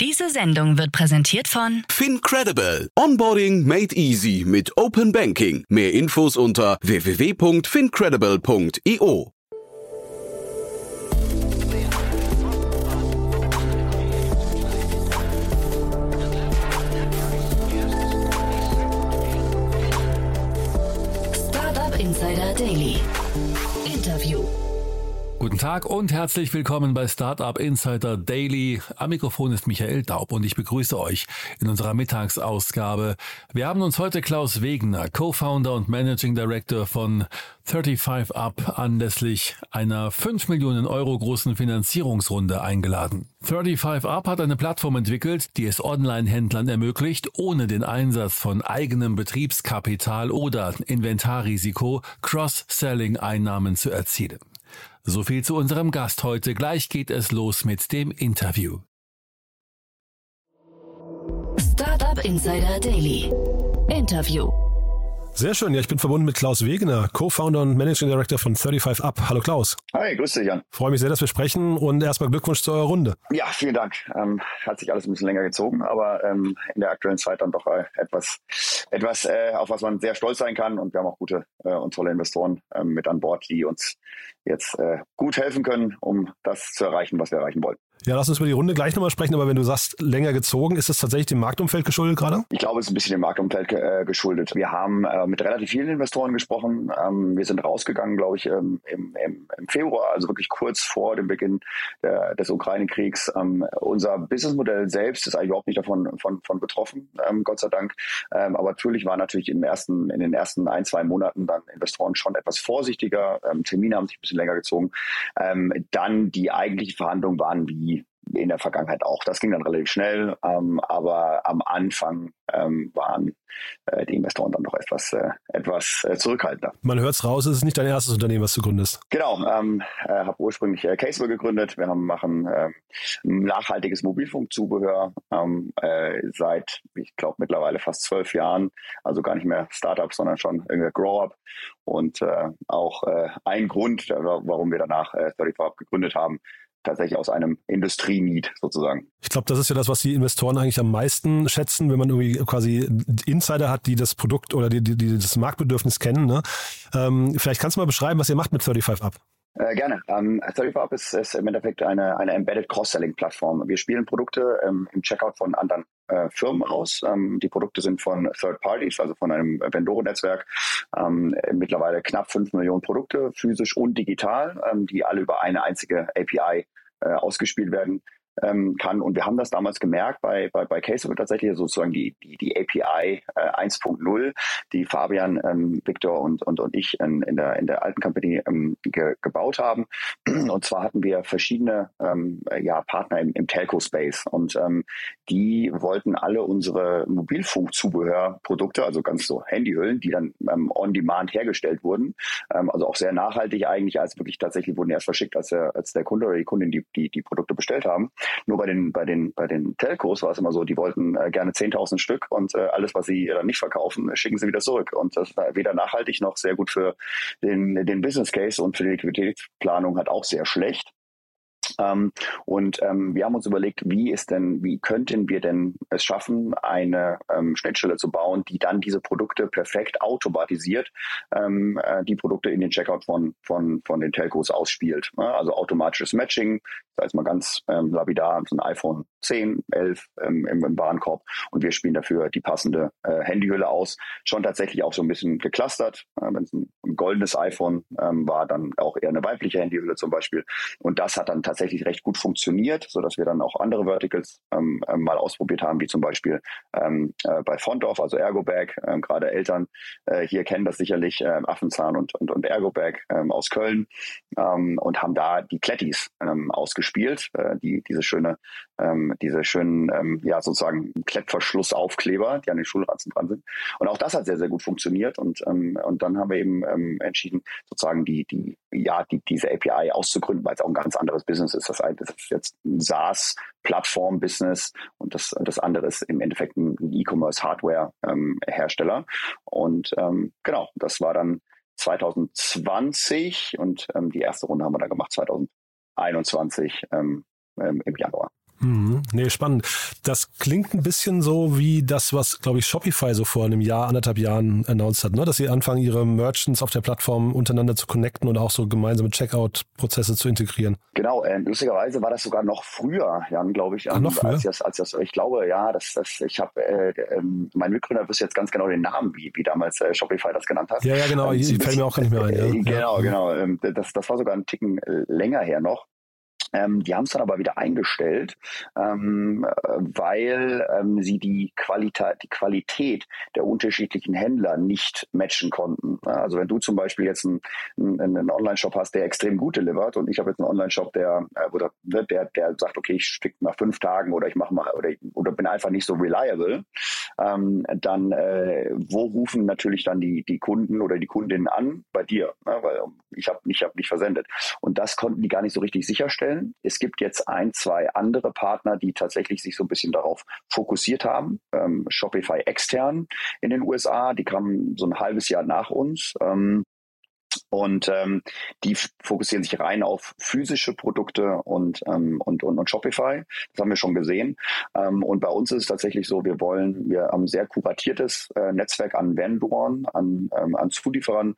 Diese Sendung wird präsentiert von FinCredible. Onboarding made easy mit Open Banking. Mehr Infos unter www.fincredible.io. Startup Insider Daily. Interview. Guten Tag und herzlich willkommen bei Startup Insider Daily. Am Mikrofon ist Michael Daub und ich begrüße euch in unserer Mittagsausgabe. Wir haben uns heute Klaus Wegener, Co-Founder und Managing Director von 35up, anlässlich einer 5 Millionen Euro großen Finanzierungsrunde eingeladen. 35up hat eine Plattform entwickelt, die es Online-Händlern ermöglicht, ohne den Einsatz von eigenem Betriebskapital oder Inventarrisiko Cross-Selling-Einnahmen zu erzielen. So viel zu unserem Gast heute. Gleich geht es los mit dem Interview. Startup Insider Daily. Interview. Sehr schön, ja, ich bin verbunden mit Klaus Wegener, Co-Founder und Managing Director von 35up. Hallo Klaus. Hi, grüß dich, Jan. Freue mich sehr, dass wir sprechen und erstmal Glückwunsch zu eurer Runde. Ja, vielen Dank. Hat sich alles ein bisschen länger gezogen, aber in der aktuellen Zeit dann doch etwas, auf was man sehr stolz sein kann, und wir haben auch gute und tolle Investoren mit an Bord, die uns jetzt gut helfen können, um das zu erreichen, was wir erreichen wollen. Ja, lass uns über die Runde gleich nochmal sprechen, aber wenn du sagst, länger gezogen, ist es tatsächlich dem Marktumfeld geschuldet gerade? Ich glaube, es ist ein bisschen dem Marktumfeld geschuldet. Wir haben mit relativ vielen Investoren gesprochen. Wir sind rausgegangen, glaube ich, im Februar, also wirklich kurz vor dem Beginn des Ukraine-Kriegs. Unser Businessmodell selbst ist eigentlich überhaupt nicht davon betroffen, Gott sei Dank. Aber natürlich waren in den ersten 1-2 Monaten dann Investoren schon etwas vorsichtiger. Termine haben sich ein bisschen länger gezogen. Dann die eigentlichen Verhandlungen waren wie in der Vergangenheit auch. Das ging dann relativ schnell, aber am Anfang waren die Investoren dann noch etwas zurückhaltender. Man hört es raus, es ist nicht dein erstes Unternehmen, was du gründest. Genau, habe ursprünglich Casable gegründet. Wir machen nachhaltiges Mobilfunkzubehör seit, ich glaube, mittlerweile fast 12 Jahren. Also gar nicht mehr Startup, sondern schon Grow-Up. Und auch ein Grund, warum wir danach 35up gegründet haben, tatsächlich aus einem Industrie-Need sozusagen. Ich glaube, das ist ja das, was die Investoren eigentlich am meisten schätzen, wenn man irgendwie quasi Insider hat, die das Produkt oder die das Marktbedürfnis kennen. Ne? Vielleicht kannst du mal beschreiben, was ihr macht mit 35up. Gerne. 35up ist im Endeffekt eine Embedded Cross-Selling-Plattform. Wir spielen Produkte im Checkout von anderen Firmen aus. Die Produkte sind von Third Parties, also von einem Vendoren-Netzwerk. Mittlerweile knapp 5 Millionen Produkte, physisch und digital, die alle über eine einzige API ausgespielt werden kann. Und wir haben das damals gemerkt bei Casable tatsächlich, sozusagen die API 1.0, die Fabian, Victor und ich in der alten Company gebaut haben. Und zwar hatten wir verschiedene Partner im Telco-Space, und die wollten alle unsere Mobilfunkzubehörprodukte, also ganz so Handyhüllen, die dann on demand hergestellt wurden, also auch sehr nachhaltig eigentlich, als wirklich tatsächlich wurden erst verschickt, als der Kunde oder die Kundin die Produkte bestellt haben. Nur bei den Telcos war es immer so, die wollten gerne 10.000 Stück, und alles, was sie dann nicht verkaufen, schicken sie wieder zurück. Und das war weder nachhaltig noch sehr gut für den Business Case, und für die Liquiditätsplanung halt auch sehr schlecht. Wir haben uns überlegt, wie könnten wir denn es schaffen, eine Schnittstelle zu bauen, die dann diese Produkte perfekt automatisiert, die Produkte in den Checkout von den Telcos ausspielt. Also automatisches Matching, da ist mal ganz lapidar, so ein iPhone 10, 11 im Warenkorb, und wir spielen dafür die passende Handyhülle aus. Schon tatsächlich auch so ein bisschen geclustert. Wenn es ein goldenes iPhone war, dann auch eher eine weibliche Handyhülle zum Beispiel. Und das hat dann tatsächlich recht gut funktioniert, sodass wir dann auch andere Verticals mal ausprobiert haben, wie zum Beispiel bei Fondorf, also Ergobag. Gerade Eltern hier kennen das sicherlich, Affenzahn und Ergobag aus Köln, und haben da die Klettis ausgespielt, diese schönen sozusagen Klettverschlussaufkleber, die an den Schulranzen dran sind. Und auch das hat sehr, sehr gut funktioniert, und dann haben wir eben entschieden, sozusagen diese API auszugründen, weil es auch ein ganz anderes Business ist. Das ist jetzt ein SaaS-Plattform-Business, und das andere ist im Endeffekt ein E-Commerce-Hardware-Hersteller. Und genau, das war dann 2020, und die erste Runde haben wir dann gemacht 2021 im Januar. Nee, spannend. Das klingt ein bisschen so wie das, was, glaube ich, Shopify so vor einem Jahr, 1,5 Jahren announced hat, ne? Dass sie anfangen, ihre Merchants auf der Plattform untereinander zu connecten und auch so gemeinsame Checkout-Prozesse zu integrieren. Genau, lustigerweise war das sogar noch früher, Jan, glaube ich. Noch früher? Ich glaube, ja, ich habe, mein Mitgründer wüsste jetzt ganz genau den Namen, wie damals Shopify das genannt hat. Ja, genau, fällt mir auch gar nicht mehr ein. Ja. Genau. Das war sogar einen Ticken länger her noch. Die haben es dann aber wieder eingestellt, weil sie die Qualität der unterschiedlichen Händler nicht matchen konnten. Also wenn du zum Beispiel jetzt einen Online-Shop hast, der extrem gut delivert, und ich habe jetzt einen Online-Shop, der sagt, okay, ich schicke nach 5 Tagen oder ich mache mal oder bin einfach nicht so reliable, dann wo rufen natürlich dann die Kunden oder die Kundinnen an? Bei dir, weil ich habe nicht versendet. Und das konnten die gar nicht so richtig sicherstellen. Es gibt jetzt 1, 2 andere Partner, die tatsächlich sich so ein bisschen darauf fokussiert haben. Shopify extern in den USA, die kamen so ein halbes Jahr nach uns. Und die fokussieren sich rein auf physische Produkte und Shopify. Das haben wir schon gesehen. Und bei uns ist es tatsächlich so, wir haben ein sehr kuratiertes Netzwerk an Vendoren, an Zulieferern,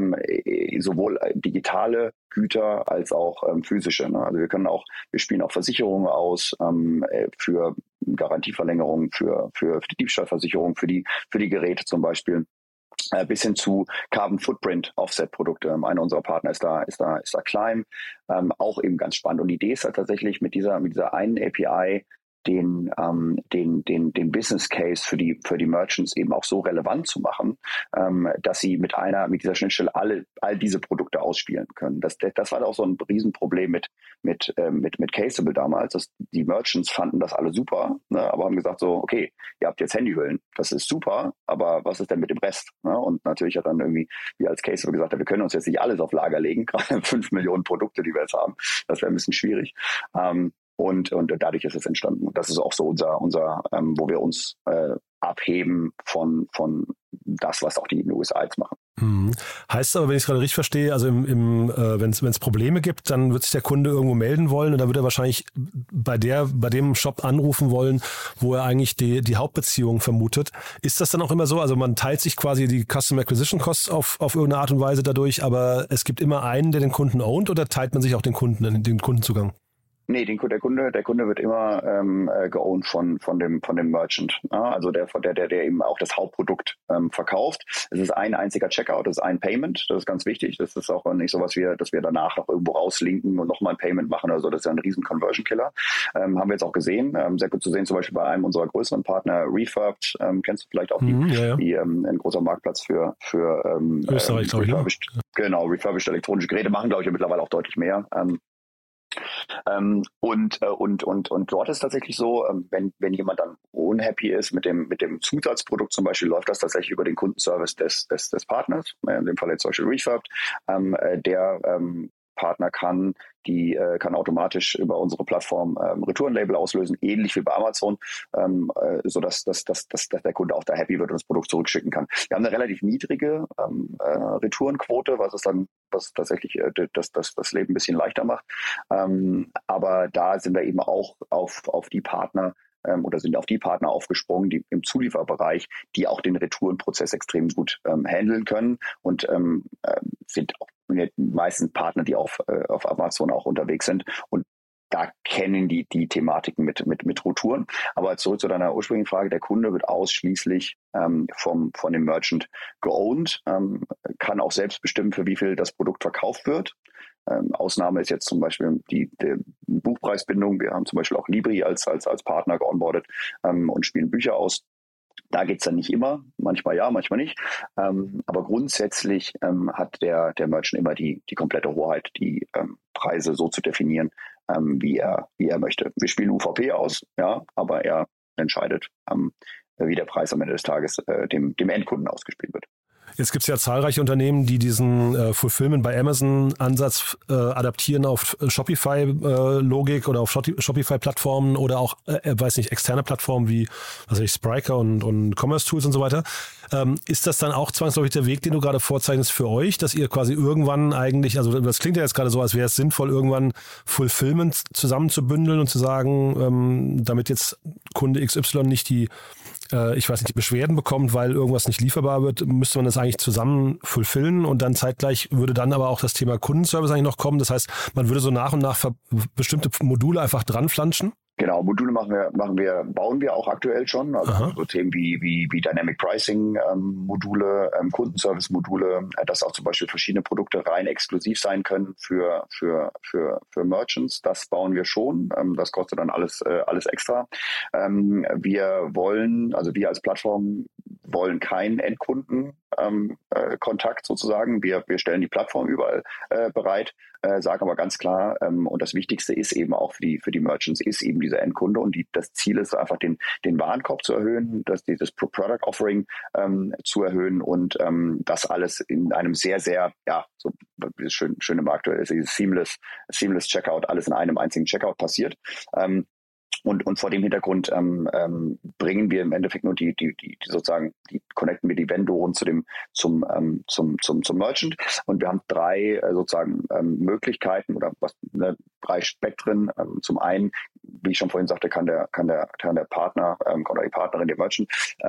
sowohl digitale Güter als auch physische. Ne? Also wir spielen auch Versicherungen aus für Garantieverlängerungen, für die Diebstahlversicherung, für die Geräte zum Beispiel. Bis hin zu Carbon Footprint Offset Produkte. Einer unserer Partner ist da Climb, auch eben ganz spannend. Und die Idee ist halt tatsächlich mit dieser einen API den Business Case für die Merchants eben auch so relevant zu machen, dass sie mit dieser Schnittstelle all diese Produkte ausspielen können. Das war auch so ein Riesenproblem mit Caseable damals, dass die Merchants fanden das alle super, ne, aber haben gesagt so, okay, ihr habt jetzt Handyhüllen, das ist super, aber was ist denn mit dem Rest? Ne? Und natürlich hat dann irgendwie wir als Caseable gesagt, wir können uns jetzt nicht alles auf Lager legen, gerade 5 Millionen Produkte, die wir jetzt haben, das wäre ein bisschen schwierig. Und dadurch ist es entstanden. Und das ist auch so unser wo wir uns abheben von das, was auch die in den USA jetzt machen. Heißt aber, wenn ich es gerade richtig verstehe, also wenn es Probleme gibt, dann wird sich der Kunde irgendwo melden wollen und dann wird er wahrscheinlich bei dem Shop anrufen wollen, wo er eigentlich die Hauptbeziehung vermutet. Ist das dann auch immer so? Also man teilt sich quasi die Custom Acquisition Costs auf irgendeine Art und Weise dadurch, aber es gibt immer einen, der den Kunden ownt, oder teilt man sich auch den Kundenzugang? Nee, der Kunde wird immer geowned von dem Merchant. Ja, also der eben auch das Hauptprodukt verkauft. Es ist ein einziger Checkout, es ist ein Payment. Das ist ganz wichtig. Das ist auch nicht so was dass wir danach noch irgendwo rauslinken und nochmal ein Payment machen oder so. Das ist ja ein riesen Conversion-Killer. Haben wir jetzt auch gesehen. Sehr gut zu sehen, zum Beispiel bei einem unserer größeren Partner, Refurbed. Kennst du vielleicht auch die ein großer Marktplatz für Österreich, glaube ich. Refurbished, genau, refurbished elektronische Geräte machen, glaube ich, mittlerweile auch deutlich mehr. Und dort ist tatsächlich so, wenn jemand dann unhappy ist mit dem Zusatzprodukt zum Beispiel, läuft das tatsächlich über den Kundenservice des Partners, in dem Fall jetzt zum Beispiel Refurbed, der Partner kann automatisch über unsere Plattform Retourenlabel auslösen, ähnlich wie bei Amazon, sodass der Kunde auch da happy wird und das Produkt zurückschicken kann. Wir haben eine relativ niedrige Retourenquote, was tatsächlich das Leben ein bisschen leichter macht. Aber da sind wir eben auch auf die Partner sind auf die Partner aufgesprungen, die im Zulieferbereich, die auch den Retourenprozess extrem gut handeln können und sind auch die meisten Partner, die auf Amazon auch unterwegs sind, und da kennen die Thematiken mit Retouren. Aber zurück zu deiner ursprünglichen Frage, der Kunde wird ausschließlich von dem Merchant geowned, kann auch selbst bestimmen, für wie viel das Produkt verkauft wird. Ausnahme ist jetzt zum Beispiel die Buchpreisbindung. Wir haben zum Beispiel auch Libri als Partner geonboardet und spielen Bücher aus. Da geht's dann nicht immer, manchmal ja, manchmal nicht. Aber grundsätzlich hat der Merchant immer die komplette Hoheit, die Preise so zu definieren, wie er möchte. Wir spielen UVP aus, ja, aber er entscheidet, wie der Preis am Ende des Tages dem Endkunden ausgespielt wird. Jetzt gibt es ja zahlreiche Unternehmen, die diesen Fulfillment bei Amazon-Ansatz adaptieren auf Shopify-Logik oder auf Shopify-Plattformen oder auch, externe Plattformen wie Spryker und Commerce Tools und so weiter. Ist das dann auch zwangsläufig der Weg, den du gerade vorzeichnest für euch, dass ihr quasi irgendwann eigentlich, also das klingt ja jetzt gerade so, als wäre es sinnvoll, irgendwann Fulfillment zusammenzubündeln und zu sagen, damit jetzt Kunde XY nicht die Beschwerden bekommt, weil irgendwas nicht lieferbar wird, müsste man das eigentlich zusammen fulfillen und dann zeitgleich würde dann aber auch das Thema Kundenservice eigentlich noch kommen. Das heißt, man würde so nach und nach bestimmte Module einfach dran flanschen. Genau, Module bauen wir auch aktuell schon. Also so Themen wie Dynamic Pricing Module, Kundenservice-Module, dass auch zum Beispiel verschiedene Produkte rein exklusiv sein können für Merchants. Das bauen wir schon. Das kostet dann alles extra. Wir als Plattform wollen keinen Endkunden-Kontakt sozusagen. Wir stellen die Plattform überall bereit, sagen aber ganz klar, und das Wichtigste ist eben auch für die Merchants, ist eben dieser Endkunde und das Ziel ist einfach den Warenkorb zu erhöhen, dieses Product Offering zu erhöhen und das alles in einem sehr, sehr, so wie es schön im aktuell ist, dieses Seamless Checkout, alles in einem einzigen Checkout passiert. Und vor dem Hintergrund bringen wir im Endeffekt nur connecten wir die Vendoren zum Merchant. Und wir haben drei Möglichkeiten oder drei Spektren. Zum einen, wie ich schon vorhin sagte, kann der Partner oder die Partnerin, der Merchant,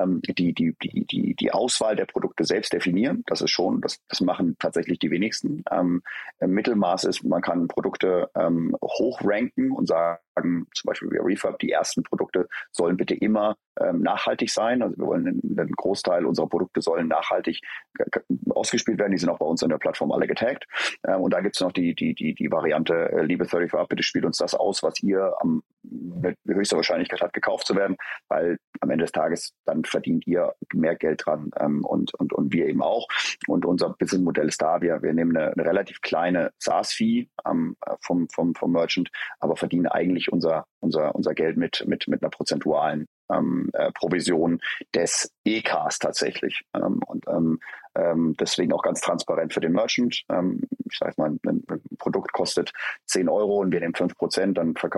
die Auswahl der Produkte selbst definieren. Das machen tatsächlich die wenigsten. Mittelmaß ist, man kann Produkte hochranken und sagen, zum Beispiel wie Refurb, die ersten Produkte sollen bitte immer nachhaltig sein. Also wir wollen einen Großteil unserer Produkte sollen nachhaltig ausgespielt werden. Die sind auch bei uns in der Plattform alle getaggt. Und da gibt es noch die Variante, liebe 35up, bitte spielt uns das aus, was ihr mit höchster Wahrscheinlichkeit hat, gekauft zu werden, weil am Ende des Tages dann verdient ihr mehr Geld dran und wir eben auch. Und unser Businessmodell ist da. Wir nehmen eine relativ kleine SaaS-Fee vom Merchant, aber verdienen eigentlich unser Geld mit einer prozentualen Provision des EKs tatsächlich. Deswegen auch ganz transparent für den Merchant. Ich sage mal, ein Produkt kostet 10 Euro und wir nehmen 5%,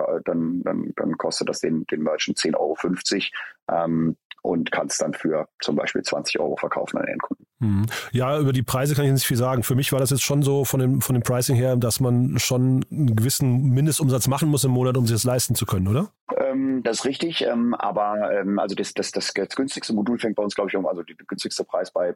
dann kostet das den Merchant 10,50 Euro und kann es dann für zum Beispiel 20 Euro verkaufen an den Endkunden. Ja, über die Preise kann ich nicht viel sagen. Für mich war das jetzt schon so von dem Pricing her, dass man schon einen gewissen Mindestumsatz machen muss im Monat, um sich das leisten zu können, oder? Das ist richtig, aber also das günstigste Modul fängt bei uns, glaube ich, der günstigste Preis bei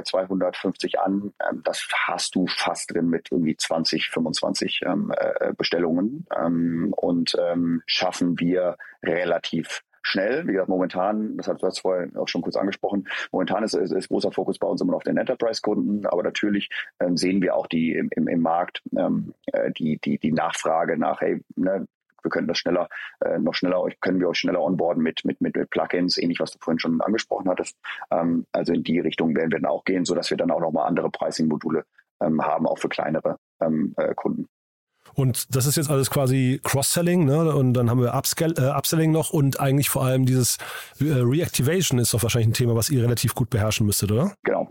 250 an. Das hast du fast drin mit irgendwie 20, 25 Bestellungen und schaffen wir relativ schnell. Wie gesagt, momentan, das hast du vorher auch schon kurz angesprochen, momentan ist großer Fokus bei uns immer auf den Enterprise-Kunden, aber natürlich sehen wir auch die im Markt die Nachfrage nach, wir können das können wir euch schneller onboarden mit Plugins, ähnlich was du vorhin schon angesprochen hattest. Also in die Richtung werden wir dann auch gehen, sodass wir dann auch nochmal andere Pricing-Module haben, auch für kleinere Kunden. Und das ist jetzt alles quasi Cross-Selling, ne? Und dann haben wir Upselling noch und eigentlich vor allem dieses Reactivation ist doch wahrscheinlich ein Thema, was ihr relativ gut beherrschen müsstet, oder? Genau.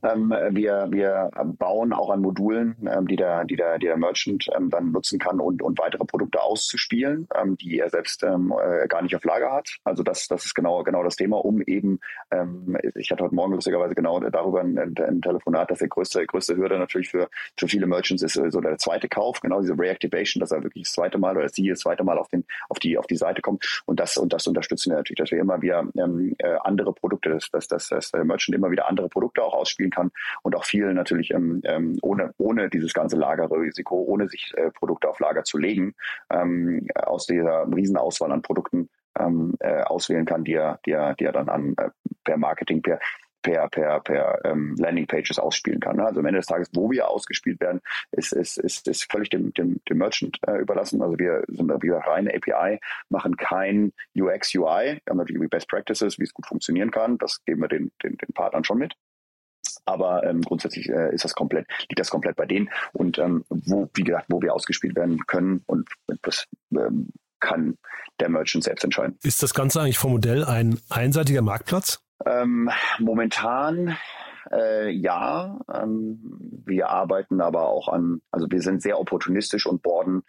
Wir bauen auch an Modulen, die der Merchant dann nutzen kann und weitere Produkte auszuspielen, die er selbst gar nicht auf Lager hat. Also das ist genau das Thema, um eben, ich hatte heute Morgen lustigerweise genau darüber ein Telefonat, dass die größte Hürde natürlich für viele Merchants ist so der zweite Kauf, genau diese Reactivation, dass er wirklich das zweite Mal oder sie das zweite Mal auf die Seite kommt und das unterstützen wir natürlich, dass wir immer wieder andere Produkte, dass der Merchant immer wieder andere Produkte auch ausspielen kann und auch viel natürlich ohne dieses ganze Lagerrisiko, ohne sich Produkte auf Lager zu legen, aus dieser Riesenauswahl an Produkten auswählen kann, die er dann per Marketing, per Landingpages ausspielen kann. Also am Ende des Tages, wo wir ausgespielt werden, ist völlig dem Merchant überlassen. Also wir sind da wieder reine API, machen kein UX, UI. Wir haben natürlich Best Practices, wie es gut funktionieren kann. Das geben wir den Partnern schon mit. Aber grundsätzlich liegt das komplett bei denen. Und wo wir ausgespielt werden können und das kann der Merchant selbst entscheiden. Ist das Ganze eigentlich vom Modell ein einseitiger Marktplatz? Momentan Ja, wir arbeiten aber auch also wir sind sehr opportunistisch und boarden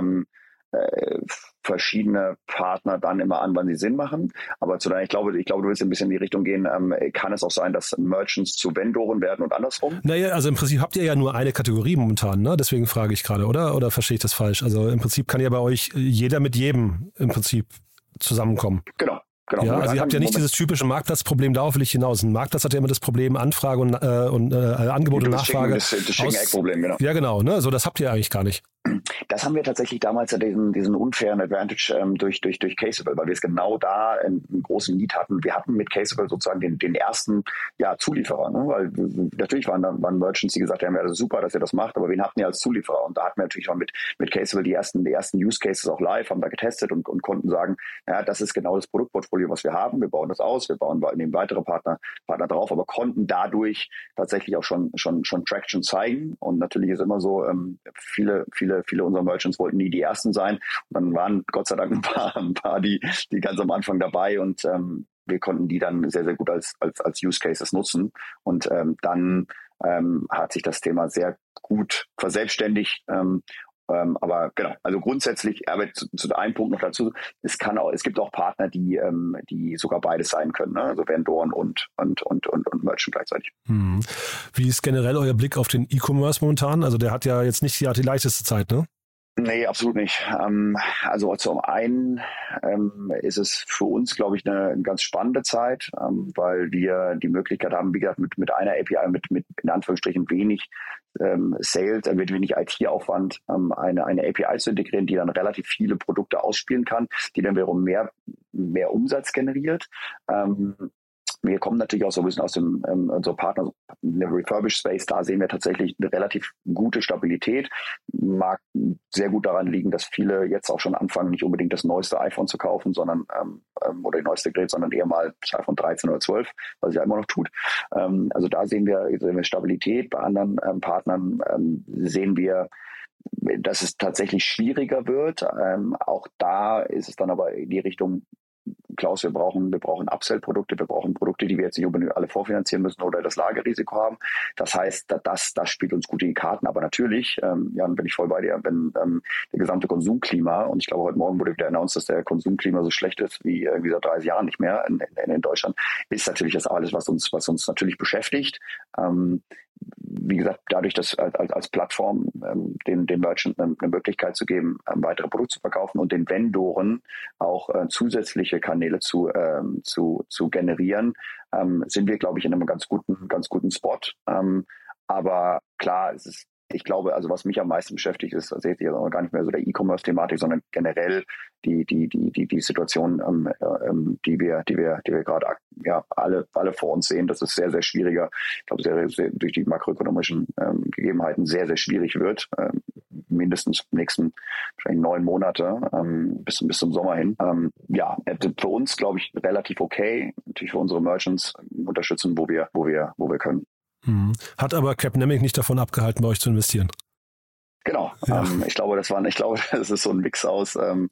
verschiedene Partner dann immer an, wann sie Sinn machen. Aber ich glaube, du willst ein bisschen in die Richtung gehen. Kann es auch sein, dass Merchants zu Vendoren werden und andersrum? Naja, also im Prinzip habt ihr ja nur eine Kategorie momentan, ne? Deswegen frage ich gerade, oder? Oder verstehe ich das falsch? Also im Prinzip kann ja bei euch jeder mit jedem im Prinzip zusammenkommen. Genau. Ja, also ihr habt ja nicht dieses typische Marktplatzproblem, darauf will ich hinaus. Ein Marktplatz hat ja immer das Problem Anfrage und Angebot und Nachfrage. Das Chicken-Egg-Problem, genau. Ja, genau. Ne? So, das habt ihr eigentlich gar nicht. Das haben wir tatsächlich damals diesen unfairen Advantage durch Caseable, weil wir es genau da einen großen Need hatten. Wir hatten mit Caseable sozusagen den ersten Zulieferer, ne? Weil natürlich waren Merchants, die gesagt haben, ja, das ist super, dass ihr das macht, aber wen hatten ihr als Zulieferer? Und da hatten wir natürlich schon mit Caseable die ersten Use Cases auch live, haben da getestet und konnten sagen, ja, das ist genau das Produktportfolio, was wir haben. Wir bauen das aus, wir nehmen weitere Partner drauf, aber konnten dadurch tatsächlich auch schon Traction zeigen. Und natürlich ist immer so, viele unserer Merchants wollten nie die Ersten sein. Und dann waren Gott sei Dank ein paar, die ganz am Anfang dabei und wir konnten die dann sehr, sehr gut als Use Cases nutzen. Und dann hat sich das Thema sehr gut verselbstständigt. Aber genau, also grundsätzlich, aber zu einem Punkt noch dazu, es gibt auch Partner, die sogar beides sein können, ne? Also Vendoren und Merchant gleichzeitig. Wie ist generell euer Blick auf den E-Commerce momentan? Also der hat ja jetzt nicht die leichteste Zeit, ne? Nee, absolut nicht. Also zum einen ist es für uns, glaube ich, eine ganz spannende Zeit, weil wir die Möglichkeit haben, wie gesagt, mit einer API, mit in Anführungsstrichen wenig Sales, mit wenig IT-Aufwand, eine API zu integrieren, die dann relativ viele Produkte ausspielen kann, die dann wiederum mehr Umsatz generiert. Wir kommen natürlich auch so ein bisschen aus dem unser Partner in der Refurbished Space. Da sehen wir tatsächlich eine relativ gute Stabilität. Mag sehr gut daran liegen, dass viele jetzt auch schon anfangen, nicht unbedingt das neueste iPhone zu kaufen, sondern oder die neueste Gerät, sondern eher mal das iPhone 13 oder 12, was es ja immer noch tut. Also da sehen wir Stabilität. Bei anderen Partnern sehen wir, dass es tatsächlich schwieriger wird. Auch da ist es dann aber in die Richtung, Klaus, wir brauchen Upsell-Produkte, wir brauchen Produkte, die wir jetzt nicht unbedingt alle vorfinanzieren müssen oder das Lagerrisiko haben. Das heißt, das spielt uns gut in die Karten. Aber natürlich, Jan, bin ich voll bei dir, wenn der gesamte Konsumklima, und ich glaube, heute Morgen wurde wieder announced, dass der Konsumklima so schlecht ist wie irgendwie seit 30 Jahren nicht mehr in Deutschland, ist natürlich das alles, was uns natürlich beschäftigt. Wie gesagt, dadurch, dass als Plattform den Merchant eine Möglichkeit zu geben, weitere Produkte zu verkaufen und den Vendoren auch zusätzliche Kanäle zu generieren, sind wir, glaube ich, in einem ganz guten Spot. Aber klar, ich glaube, also was mich am meisten beschäftigt ist, sehe ich jetzt auch gar nicht mehr so der E-Commerce-Thematik, sondern generell die Situation, die wir gerade alle vor uns sehen, dass es sehr, sehr schwieriger, ich glaube, sehr, sehr durch die makroökonomischen Gegebenheiten sehr, sehr schwierig wird, mindestens nächsten wahrscheinlich 9 Monate bis zum Sommer hin. Für uns, glaube ich, relativ okay. Natürlich für unsere Merchants unterstützen, wo wir können. Hat aber Capnamic nicht davon abgehalten, bei euch zu investieren? Genau. Ja. Ich glaube, das ist so ein Mix aus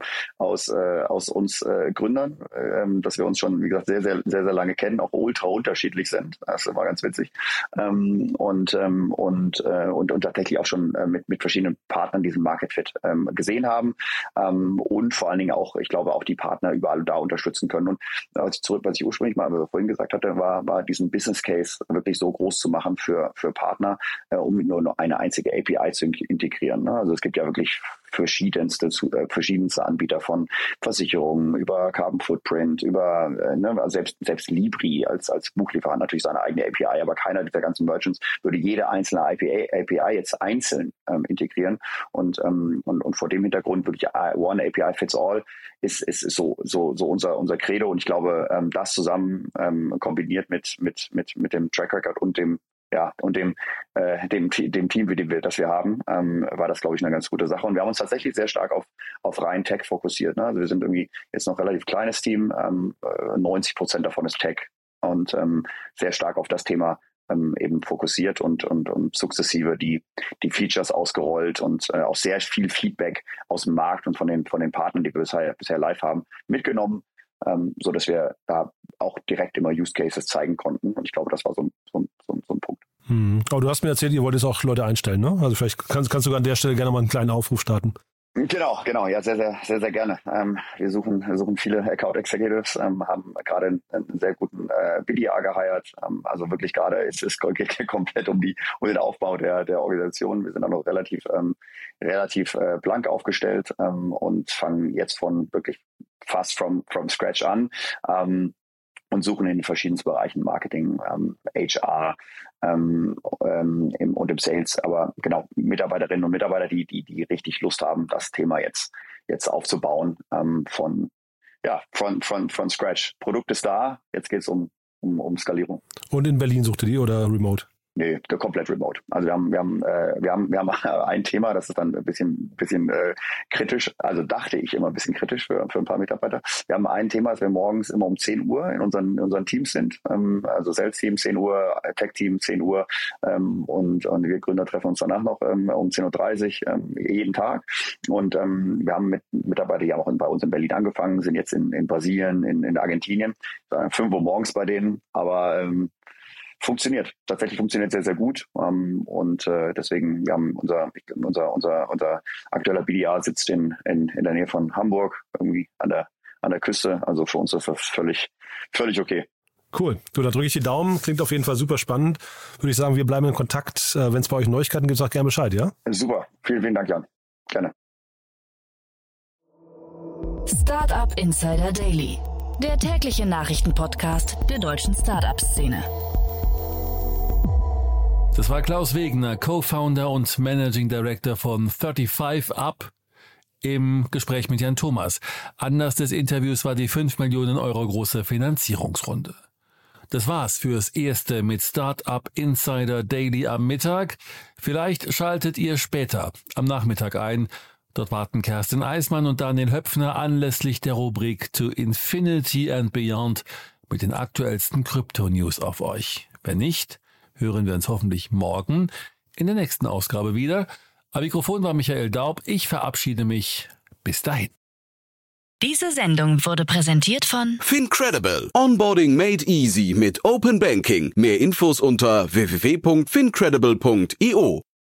uns Gründern, dass wir uns schon, wie gesagt, sehr, sehr, sehr, sehr lange kennen, auch ultra unterschiedlich sind. Das war ganz witzig. Und tatsächlich auch schon mit verschiedenen Partnern diesen Market Fit gesehen haben. Und vor allen Dingen auch, ich glaube, auch die Partner überall da unterstützen können. Und was ich ursprünglich mal vorhin gesagt hatte, war diesen Business Case wirklich so groß zu machen für Partner, um nur eine einzige API zu integrieren. Also es gibt ja wirklich verschiedenste Anbieter von Versicherungen über Carbon Footprint, über selbst Libri als Buchlieferant natürlich seine eigene API, aber keiner dieser ganzen Merchants würde jede einzelne API jetzt einzeln integrieren und vor dem Hintergrund wirklich One API fits all ist so unser Credo und ich glaube, das zusammen kombiniert mit dem Track Record und dem Team, das wir haben, war das, glaube ich, eine ganz gute Sache. Und wir haben uns tatsächlich sehr stark auf rein Tech fokussiert. Ne? Also wir sind irgendwie jetzt noch ein relativ kleines Team, 90% davon ist Tech und sehr stark auf das Thema eben fokussiert und sukzessive die Features ausgerollt und auch sehr viel Feedback aus dem Markt und von den Partnern, die wir bisher live haben, mitgenommen. So dass wir da auch direkt immer Use Cases zeigen konnten. Und ich glaube, das war so ein Punkt. Aber du hast mir erzählt, ihr wollt jetzt auch Leute einstellen, ne? Also vielleicht kannst du an der Stelle gerne mal einen kleinen Aufruf starten. Genau, ja, sehr gerne. Wir suchen viele Account Executives, haben gerade einen sehr guten BDR geheiert. Also wirklich gerade, es geht komplett um den Aufbau der Organisation. Wir sind auch noch relativ blank aufgestellt und fangen jetzt von wirklich fast from scratch an. Und suchen in den verschiedensten Bereichen Marketing, HR und im Sales. Aber genau, Mitarbeiterinnen und Mitarbeiter, die richtig Lust haben, das Thema jetzt aufzubauen von Scratch. Produkt ist da, jetzt geht es um Skalierung. Und in Berlin sucht ihr die oder remote? Nee, komplett remote. Also wir haben ein Thema, das ist dann ein bisschen kritisch, also dachte ich immer ein bisschen kritisch für ein paar Mitarbeiter. Wir haben ein Thema, dass wir morgens immer um 10 Uhr in unseren Teams sind. Also Sales-Team 10 Uhr, Tech-Team 10 Uhr und wir Gründer treffen uns danach noch um 10.30 Uhr jeden Tag. Und wir haben mit Mitarbeitern, die haben auch bei uns in Berlin angefangen, sind jetzt in Brasilien, in Argentinien. 5 Uhr morgens bei denen, aber tatsächlich funktioniert sehr, sehr gut. Und deswegen, wir haben unser aktueller BDR sitzt in der Nähe von Hamburg, irgendwie an der Küste. Also für uns ist das völlig okay. Cool. Du, da drücke ich die Daumen. Klingt auf jeden Fall super spannend. Würde ich sagen, wir bleiben in Kontakt. Wenn es bei euch Neuigkeiten gibt, sag gerne Bescheid, ja? Super. Vielen, vielen Dank, Jan. Gerne. Startup Insider Daily, der tägliche Nachrichtenpodcast der deutschen Startup-Szene. Das war Klaus Wegener, Co-Founder und Managing Director von 35up im Gespräch mit Jan Thomas. Anlass des Interviews war die 5 Millionen Euro große Finanzierungsrunde. Das war's fürs Erste mit Startup Insider Daily am Mittag. Vielleicht schaltet ihr später am Nachmittag ein. Dort warten Kerstin Eismann und Daniel Höpfner anlässlich der Rubrik To Infinity and Beyond mit den aktuellsten Krypto-News auf euch. Wenn nicht, hören wir uns hoffentlich morgen in der nächsten Ausgabe wieder. Am Mikrofon war Michael Daub. Ich verabschiede mich. Bis dahin. Diese Sendung wurde präsentiert von FinCredible. Onboarding made easy mit Open Banking. Mehr Infos unter www.fincredible.io.